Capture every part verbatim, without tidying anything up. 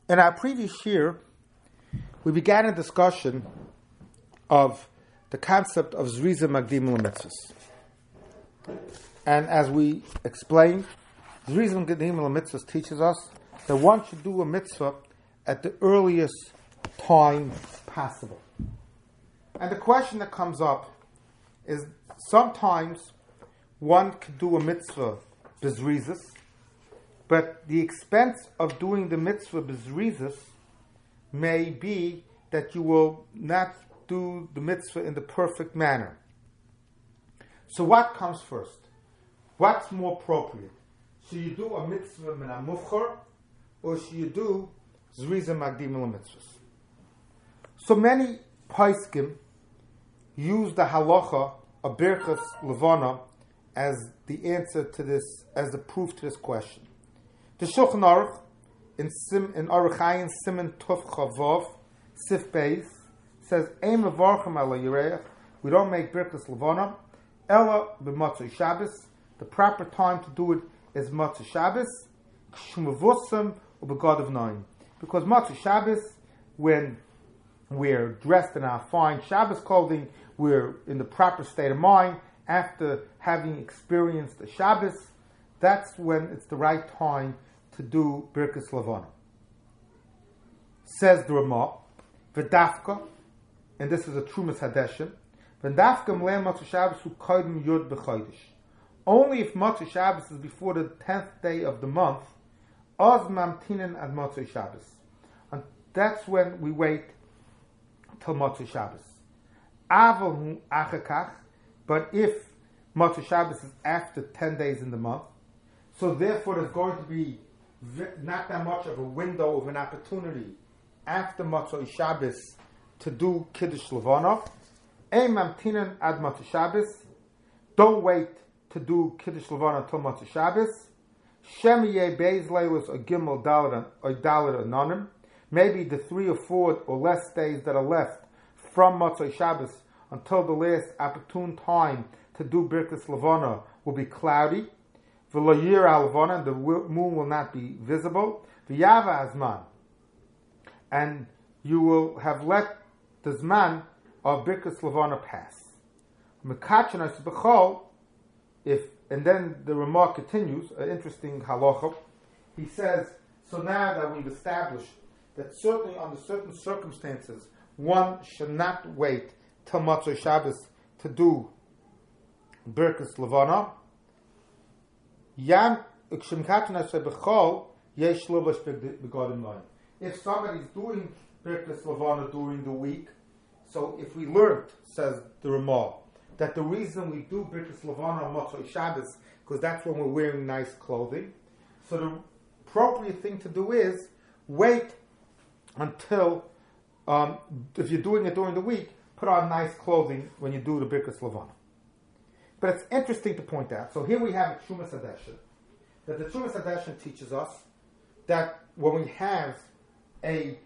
In our previous year, we began a discussion of the concept of Zriza Magdim L'Mitzvahs. And as we explained, Zriza Magdim L'Mitzvahs teaches us that one should do a mitzvah at the earliest time possible. And the question that comes up is sometimes one could do a mitzvah b'zrizas, but the expense of doing the mitzvah b'zrizas may be that you will not do the mitzvah in the perfect manner. So what comes first? What's more appropriate? Should you do a mitzvah min ha-mufchar, or should you do zriza magdim l'mitzvahs? So many poskim use the halacha of Birchas Levana as the answer to this, as the proof to this question. The Shulchan Aruch in Sim in Aruch Hayin Siman Tuf Chavav Sif Beis says, "Ein mevarchim ala yireach." We don't make Birchas Levana ella b'Motzei Shabbos. The proper time to do it is Motzei Shabbos, Shmavusam or Begadav Noim, because Motzei Shabbos, when we're dressed in our fine Shabbos clothing, we're in the proper state of mind after having experienced the Shabbos. That's when it's the right time to do Birchas Levana. Says the Ramah, V'dafka, and this is a Trumas Hadeshim, V'dafka mlein Motzei Shabbos hu kodim yud b'chodesh. Only if Motzei Shabbos is before the tenth day of the month, oz mamtinin ad Motzei Shabbos. And that's when we wait till Motzei Shabbos. Aval hu achakach, but if Motzei Shabbos is after ten days in the month, so therefore there's going to be not that much of a window of an opportunity after Motzei Shabbos to do Kiddush Levana. Ein mamtinin ad Motzei Shabbos. Don't wait to do Kiddush Levana until Motzei Shabbos. Shem yeh beis leilos or gimel dalet or dalet anonim. Maybe the three or four or less days that are left from Motzei Shabbos until the last opportune time to do Birchas Levana will be cloudy. V'lo yir al Levana, the moon will not be visible. V'yava azman, and you will have let the zman of Birchas Levana pass. Mekatchanos b'chol, if, and then the remark continues, an interesting halacha. He says, so now that we've established that certainly under certain circumstances one should not wait till Motzei Shabbos to do Birchas Levana. Yam b'chol yesh lovash begadim loim. If somebody's doing Birchas Levana during the week, so if we learned, says the Ramah, that the reason we do Birchas Levana on Motzei Shabbos because that's when we're wearing nice clothing, so the appropriate thing to do is wait until, um, if you're doing it during the week, put on nice clothing when you do the Birchas Levana. But it's interesting to point out, so here we have a Trumas Hadeshim, that the Trumas Hadeshim teaches us that when we have a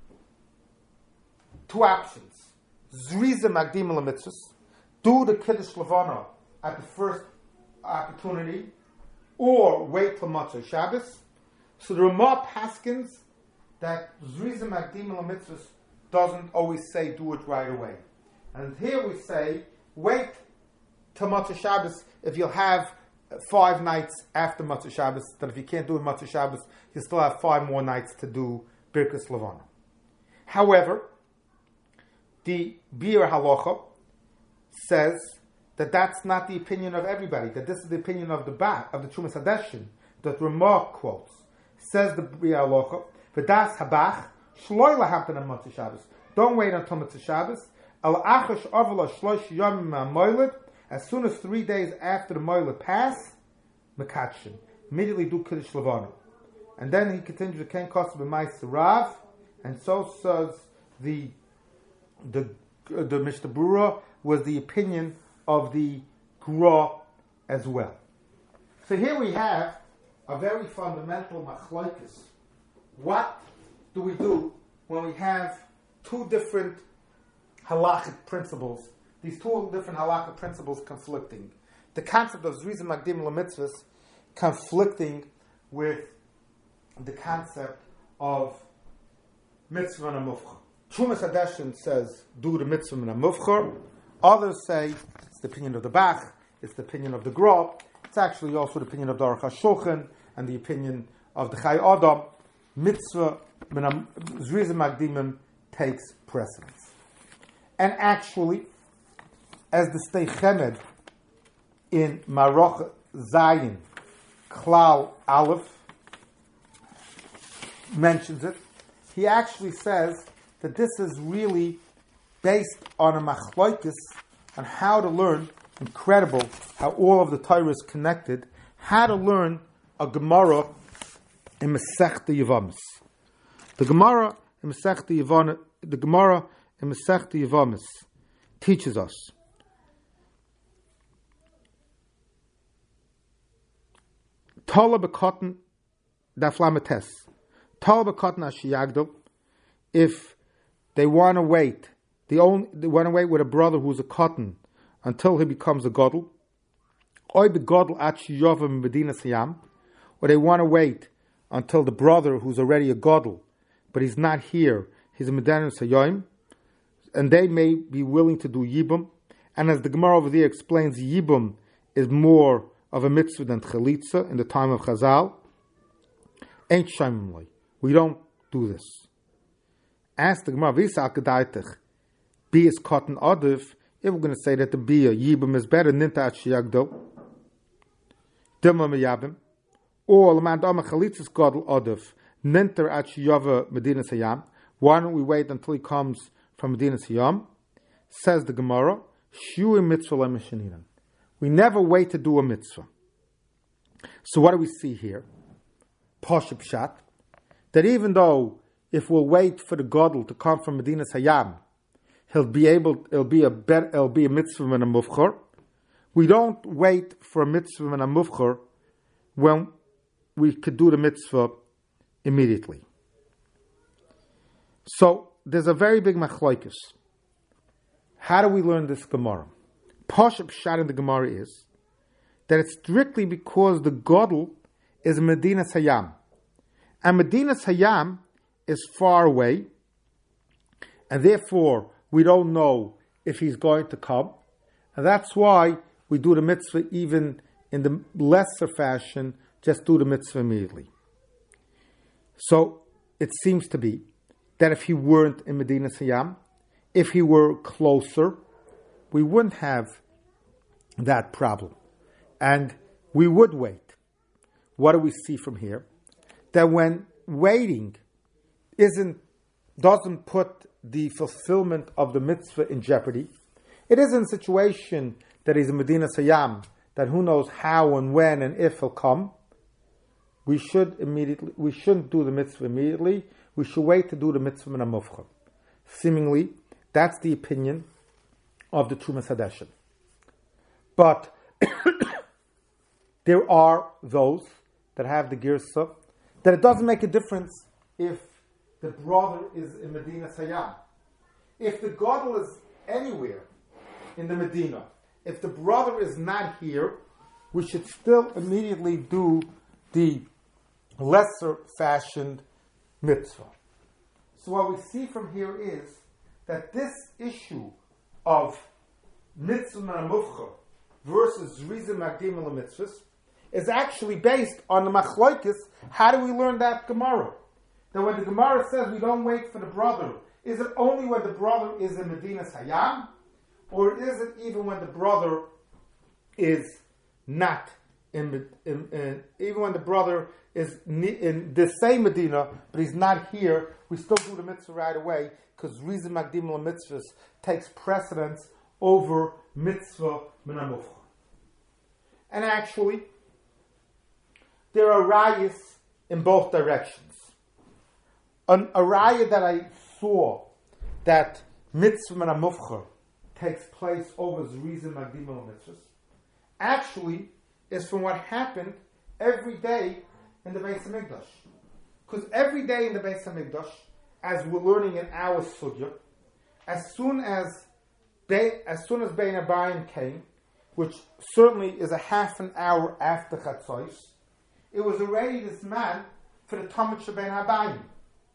two options, Zriza Magdim L'Mitzvahs, do the Kiddush Levana at the first opportunity, or wait till Motzei Shabbos. So the Ramah paskins that Zriza Magdim L'Mitzvahs doesn't always say do it right away. And here we say wait till Motzei Shabbos if you'll have five nights after Motzei Shabbos, that if you can't do it Motzei Shabbos, you still have five more nights to do Birchas Levana. However, the Bir Halacha says that that's not the opinion of everybody, that this is the opinion of the ba, of the Trumas Hadeshim, that Ramah quotes. Says the Bir Halacha, V'das habach shloi lahamten on Motzei Shabbos. Don't wait until Motzei Shabbos. Al achash avla shlosh yomim ma'moiled. As soon as three days after the moiled pass, mekatshim. Immediately do Kiddush Levana. And then he continues to ken kosa b'mais rav, and so says the the the Mishnah Berurah was the opinion of the Gra as well. So here we have a very fundamental machlokes. What do we do when we have two different halachic principles, these two different halachic principles conflicting? The concept of Zriza Magdim L'Mitzvahs conflicting with the concept of mitzvah and a mufchar. Trumas Hadeshin says, do the mitzvah and a mufchar. Others say, it's the opinion of the Bach, it's the opinion of the Gra, it's actually also the opinion of the Aruch HaShulchan, and the opinion of the Chai Adam. Mitzvah, Zriza Magdimim, takes precedence. And actually, as the Stei Chemed in Maroch Zayin, Klal Aleph, mentions it, he actually says that this is really based on a machloikis on how to learn, incredible how all of the Torah is connected, how to learn a Gemara in Masechta Yevamos. The Gemara in Masechta Yevamos, the Gemara in Masechta Yevamos teaches us Tola b'kotten daflamates. Tola b'kotten ashiyagdol. If they want to wait, they, only, they want to wait with a brother who's a cotton until he becomes a godel. Oy begodel at shiyovim medina siyam. Or they want to wait until the brother who's already a godel, but he's not here, he's a medina sayoim, and they may be willing to do yibum. And as the Gemara over there explains, yibum is more of a mitzvah than chalitza in the time of Chazal. Ain't shaimimloi. We don't do this. Ask the Gemara, v'isa akadaitich, bi is cotton adif. If we're going to say that the bia yibum is better, ninta at shiyagdo, dilma meyabim, or l'man dama chalitzas godel adif, ninta at shiyava medina sayam. Why don't we wait until he comes from Medina Siyam? Says the Gemara, shui mitzvah le'mishaninan. We never wait to do a mitzvah. So what do we see here? Pashup Pshat, that even though if we'll wait for the Godel to come from Medina Sayam, he'll be able, it'll be a bet, it'll be a mitzvah and a mufchar. We don't wait for a mitzvah and a mufchar when we could do the mitzvah immediately. So there's a very big machlokes. How do we learn this Gemara? Pashup Pshat in the Gemara is that it's strictly because the Godel is Medina Sayam. And Medina Sayam is far away, and therefore we don't know if he's going to come. And that's why we do the mitzvah even in the lesser fashion, just do the mitzvah immediately. So it seems to be that if he weren't in Medina Sayam, if he were closer, we wouldn't have that problem. And we would wait. What do we see from here? That when waiting isn't doesn't put the fulfillment of the mitzvah in jeopardy, it isn't a situation that he's in Medina Sayam, that who knows how and when and if he'll come. We should immediately we shouldn't do the mitzvah immediately. We should wait to do the mitzvah min ha-mufchar. Seemingly, that's the opinion of the Trumas Hadeshin. But there are those that have the girsa that it doesn't make a difference if the brother is in Medina Sayam. If the godel is anywhere in the Medina, if the brother is not here, we should still immediately do the lesser fashioned mitzvah. So what we see from here is that this issue of mitzvah ma'amufcha versus zriza magdim al mitzvahs is actually based on the machloikis. How do we learn that Gemara? That when the Gemara says we don't wait for the brother, is it only when the brother is in Medina Sayam, or is it even when the brother is not in, in, in even when the brother is in the same Medina, but he's not here, we still do the mitzvah right away, because Riza Magdim al mitzvahs takes precedence over mitzvah min ha-mufchar. And actually, there are rayas in both directions. An, a raya that I saw that mitzvah min ha-mufchar takes place over Riza Magdim al mitzvahs actually is from what happened every day in the Beis HaMikdash. Because every day in the Beis HaMikdash, as we're learning in our sugya, as soon as Be, as soon as Bein Abayim came, which certainly is a half an hour after Chatzos, it was already this man for the Talmud Shebein Abayim.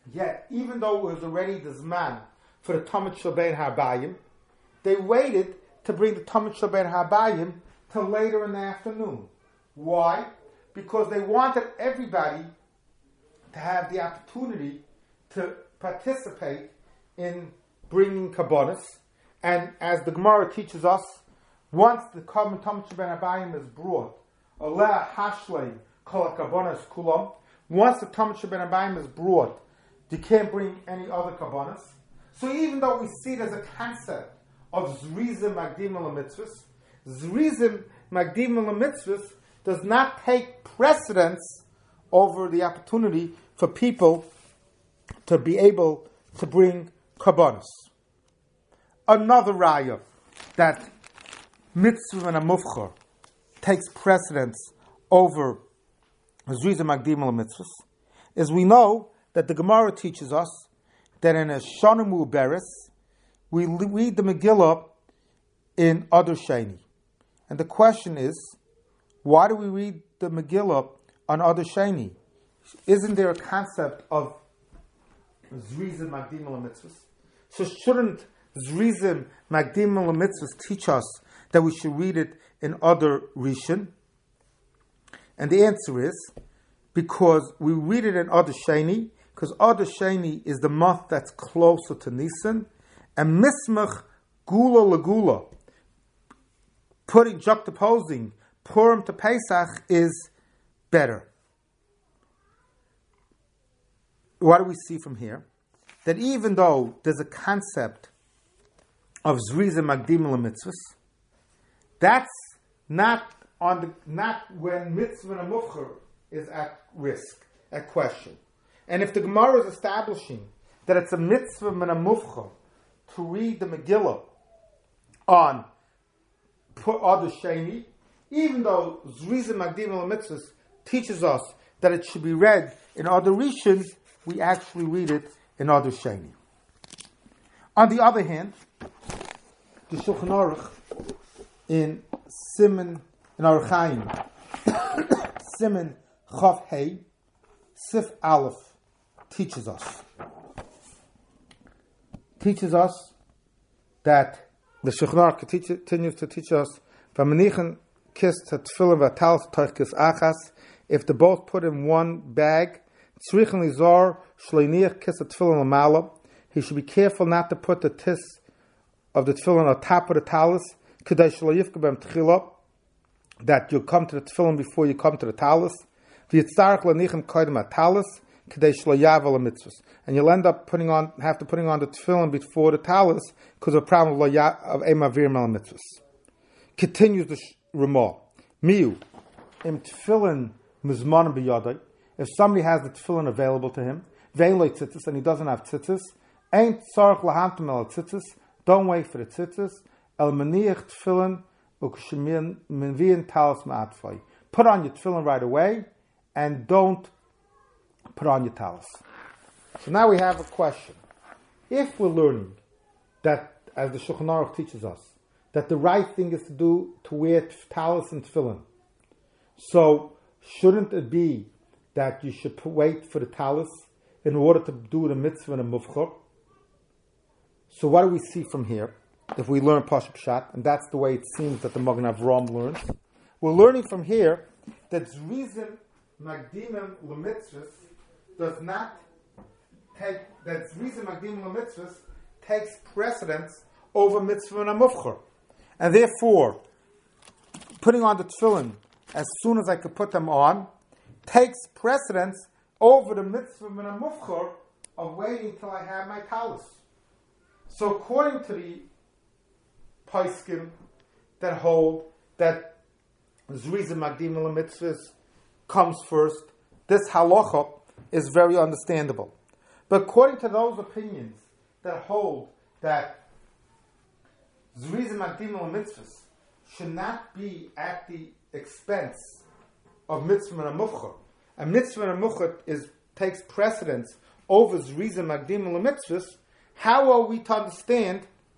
Yet, even though it was already the Zman for the Talmud Shel Bein Habayim, they waited to bring the Talmud Shel Bein Habayim till later in the afternoon. Why? Because they wanted everybody to have the opportunity to participate in bringing Kabbanis. And as the Gemara teaches us, once the Talmud Shel Bein Habayim is brought, Oleh Hashlei Kol Kabbanis Kulam, once the Talmud Shel Bein Habayim is brought, you can't bring any other Kabbanis. So even though we see it as a concept of Zrizim Magdim al Mitzvahs, Zrizim Magdim al Mitzvahs does not take precedence over the opportunity for people to be able to bring Kabbanis. Another raya that Mitzvah and a Mufchar takes precedence over Zrizim Magdim al Mitzvahs is we know that the Gemara teaches us that in a Shana Mu'beres, we read the Megillah in Adar Sheni. And the question is, why do we read the Megillah on Adar Sheni? Isn't there a concept of Zrizim Magdim al Mitzvahs? So shouldn't Zrizim Magdim al Mitzvahs teach us that we should read it in Adar Rishon? And the answer is, because we read it in Adar Sheni, because Adar Sheni is the month that's closer to Nisan, and Mismach Gula Lagula, putting, juxtaposing Purim to Pesach is better. What do we see from here? That even though there's a concept of Zrizim Magdim al Mitzvahs, that's not on the not when Mitzvah and Mufchar is at risk, at question. And if the Gemara is establishing that it's a mitzvah and a mufchar to read the Megillah on Adar Sheni, even though Zrizim Magdim al Mitzvahs teaches us that it should be read in Adar Rishon, we actually read it in Adar Sheni. On the other hand, the Shulchan Aruch in Siman in Orach Chaim, Siman Chav Hei, Sif Aleph, teaches us. Teaches us that the Shulchan Aruch continues to teach us, V'manichen kis tefillin v'talis toich kis achas, if they both put in one bag, tzrichen lizar shleiniach kis tefillin l'mala, he should be careful not to put the tis of the tefillin on top of the talis, k'day shlo b'em tchila, that you come to the tefillin before you come to the talis, v'yitzarech l'nichem koydem talis, k'day shlo yavel mitzvahs, and you'll end up putting on, have to putting on the tefillin before the talis because of the problem of of emavir mal mitzvahs. Continues the Ramah. Miu im tefillin mizman b'yadai. If somebody has the tefillin available to him, vein lo tzitzis, and he doesn't have tzitzis, ain't tzarich lahamtim el tzitzis. Don't wait for the tzitzis. El maniach tefillin u'kshemin minviin talis ma'atfai. Put on your tefillin right away, and don't put on your talis. So now we have a question. If we're learning that, as the Shulchan Aruch teaches us, that the right thing is to do, to wear talis and tefillin, so shouldn't it be that you should wait for the talis in order to do the mitzvah and the mufchar? So what do we see from here? If we learn Pashup Pshat, and that's the way it seems that the Magen Avraham learns, we're learning from here that Zrizim Magdimim L'Mitzvahs does not take, that Zrizim Magdimim L'Mitzvahs takes precedence over mitzvah and a mufchar. And therefore, putting on the tefillin as soon as I could put them on takes precedence over the mitzvah and a mufchar of waiting till I have my talis. So according to the Paiskim that hold that Zrizim Magdim al Mitzvahs comes first, this halacha is very understandable. But according to those opinions that hold that Zrizim Magdim al Mitzvahs should not be at the expense of mitzvah and a mufchar, a mitzvah and a mufchar is takes precedence over Zrizim Magdim al Mitzvahs, how are we to understand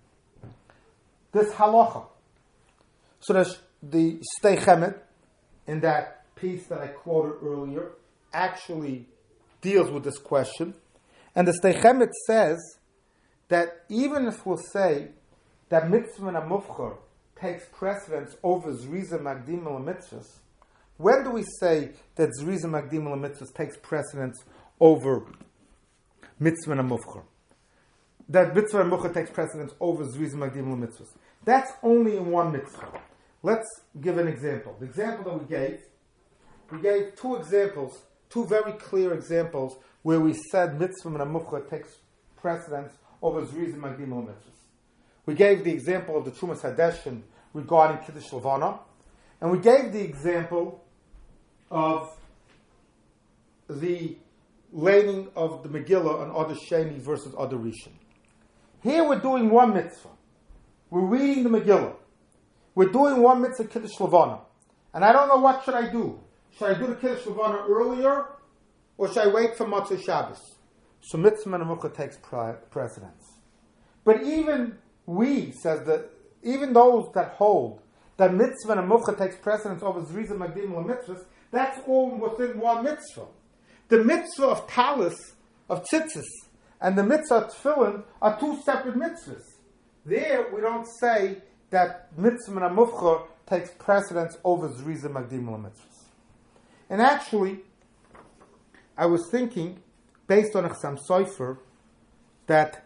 this halacha? So there's the Shtei Chemed in that piece that I quoted earlier actually deals with this question, And the Steichemet says that even if we'll say that mitzvah and mufchar takes precedence over Zriza Magdim mitzvahs, when do we say that Zriza Magdim mitzvahs takes precedence over mitzvah and mufchar? That mitzvah and mufchar takes precedence over Zriza Magdim mitzvahs. That's only in one mitzvah. Let's give an example. The example that we gave, we gave two examples, two very clear examples where we said mitzvah and mufchar takes precedence over Zriza Magdim mitzvahs. We gave the example of the Trumas Hadeshin regarding Kiddush Levana, and we gave the example of the laning of the Megillah on Adar Sheni versus Adar Rishon. Here we're doing one mitzvah. We're reading the Megillah. We're doing one mitzvah Kiddush Levana. And I don't know what should I do. Should I do the Kiddush Levana earlier, or should I wait for Motzei Shabbos? So mitzvah and mufchar takes precedence. But even we, says that, even those that hold that mitzvah and mufchar takes precedence over Zriza Magdim mitzvahs, that's all within one mitzvah. The mitzvah of talis, of tzitzis, and the mitzvah of tefillin are two separate mitzvahs. There, we don't say that mitzvah and mufchar takes precedence over Zriza Magdim mitzvahs. And actually, I was thinking, based on a Chassam Sofer, that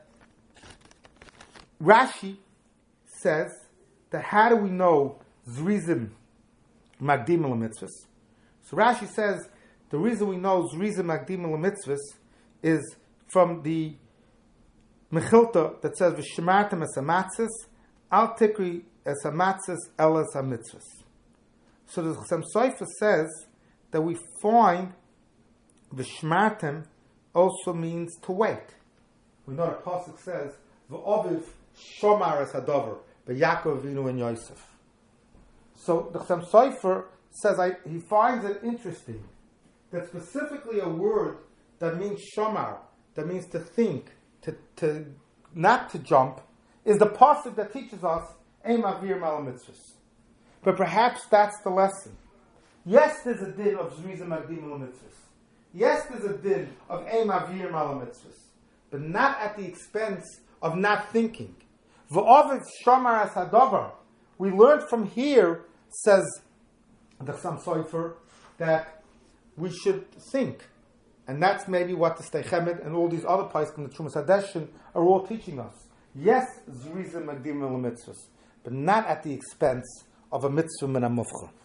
Rashi says that how do we know Zrizim Magdim mitzvahs? So Rashi says the reason we know Zrizim Magdim mitzvahs is from the Mechilta that says V'shemartem es hamatzis al tikri es hamatzis el es hamitzvahs. So the Chassam Sofer says that we find V'shmartem also means to wait. We know the pasuk says V'oviv shomar es hadavar b'Yaakov Avinu and Yosef. So the Chassam Sofer says I, he finds it interesting that specifically a word that means shomar, that means to think, to, to not to jump, is the pasuk that teaches us Ein Mavir Mal Mitzvahs. But perhaps that's the lesson. Yes, there's a din of Zriza Magdim mitzvahs. Yes, there's a din of Ein Mavir Mal Mitzvahs, but not at the expense of not thinking. V'ovid Shomar as Hadavar. We learned from here, says the Chassam Sofer, that we should think. And that's maybe what the Steichemet and all these other places in the Trumas Hadeshin are all teaching us. Yes, Zriza Magdim mitzvahs, but not at the expense of a mitzvah min ha-mufchar.